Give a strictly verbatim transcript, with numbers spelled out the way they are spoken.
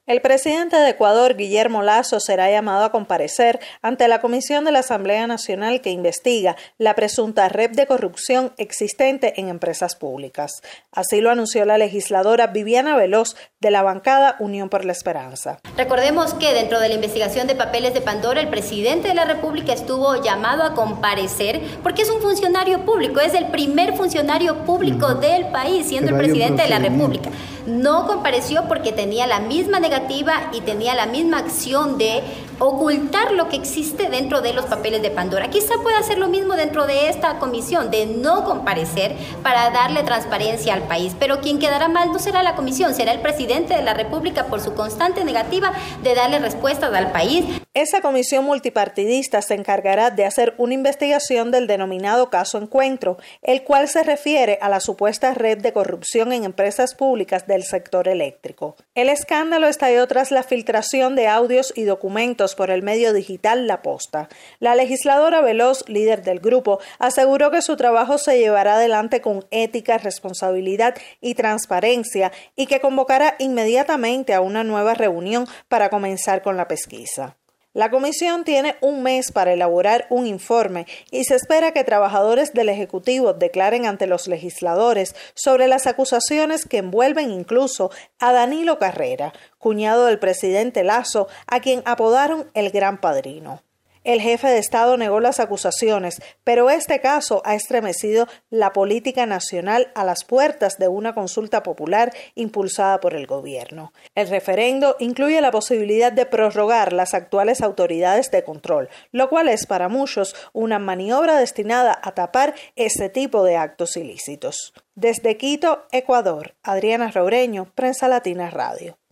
El presidente de Ecuador, Guillermo Lasso, será llamado a comparecer ante la Comisión de la Asamblea Nacional que investiga la presunta red de corrupción existente en empresas públicas. Así lo anunció la legisladora Viviana Veloz de la bancada Unión por la Esperanza. Recordemos que dentro de la investigación de papeles de Pandora, el presidente de la República estuvo llamado a comparecer porque es un funcionario público, es el primer funcionario público del país, siendo el presidente de la República. No compareció porque tenía la misma negativa y tenía la misma acción de ocultar lo que existe dentro de los papeles de Pandora. Quizá pueda hacer lo mismo dentro de esta comisión, de no comparecer para darle transparencia al país. Pero quien quedará mal no será la comisión, será el presidente de la República por su constante negativa de darle respuestas al país. Esa comisión multipartidista se encargará de hacer una investigación del denominado caso Encuentro, el cual se refiere a la supuesta red de corrupción en empresas públicas del sector eléctrico. El escándalo estalló tras la filtración de audios y documentos por el medio digital La Posta. La legisladora Veloz, líder del grupo, aseguró que su trabajo se llevará adelante con ética, responsabilidad y transparencia y que convocará inmediatamente a una nueva reunión para comenzar con la pesquisa. La comisión tiene un mes para elaborar un informe y se espera que trabajadores del Ejecutivo declaren ante los legisladores sobre las acusaciones que envuelven incluso a Danilo Carrera, cuñado del presidente Lasso, a quien apodaron el Gran Padrino. El jefe de Estado negó las acusaciones, pero este caso ha estremecido la política nacional a las puertas de una consulta popular impulsada por el gobierno. El referendo incluye la posibilidad de prorrogar las actuales autoridades de control, lo cual es para muchos una maniobra destinada a tapar ese tipo de actos ilícitos. Desde Quito, Ecuador, Adriana Roureño, Prensa Latina Radio.